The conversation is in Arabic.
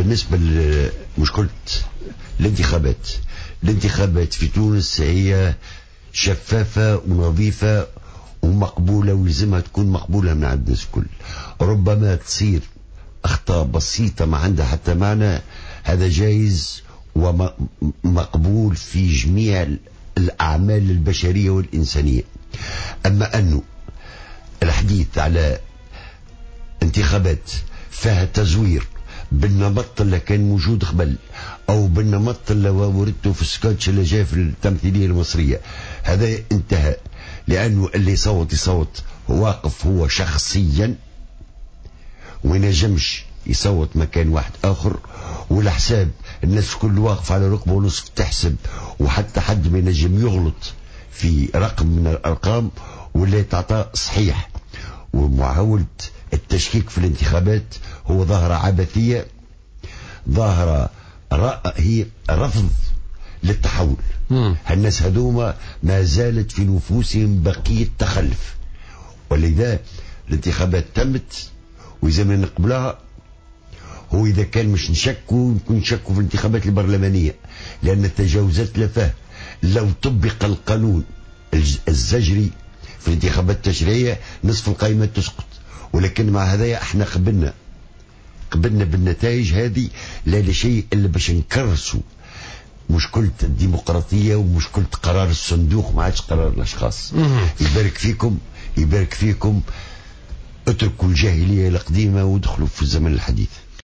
بالنسبة لمشكلة الانتخابات في تونس هي شفافة ونظيفة ومقبولة، ولازمها تكون مقبولة من عند الناس الكل. ربما تصير أخطاء بسيطة ما عندها حتى معنى، هذا جايز ومقبول في جميع الأعمال البشرية والإنسانية. أما أنه الحديث على انتخابات فيها تزوير بالنمط اللي كان موجود قبل او بالنمط اللي وردته في السكتش اللي جاء في التمثيليه المصريه، هذا انتهى. لانه اللي يصوت واقف هو شخصيا، وينجمش يصوت مكان واحد اخر، والحساب الناس كل واقف على ركبه ونصف تحسب، وحتى حد ما ينجم يغلط في رقم من الارقام ولا يتعطى صحيح. ومحاولة التشكيك في الانتخابات هو ظاهرة عبثية، ظاهرة هي رفض للتحول. الناس هذوما ما زالت في نفوسهم بقية تخلف، ولذا الانتخابات تمت وإذا ما نقبلها. هو إذا كان مش نشكوا في الانتخابات البرلمانية، لأن التجاوزات لفاه لو طبق القانون الزجري في الانتخابات التشريعية نصف القائمة تسقط. ولكن مع هذا احنا قبلنا بالنتائج هذه، لا لشيء الا باش نكرسوا مشكلة الديمقراطية ومشكلة قرار الصندوق، ما عادش قرار الاشخاص. يبارك فيكم اتركوا الجاهلية القديمة وادخلوا في الزمن الحديث.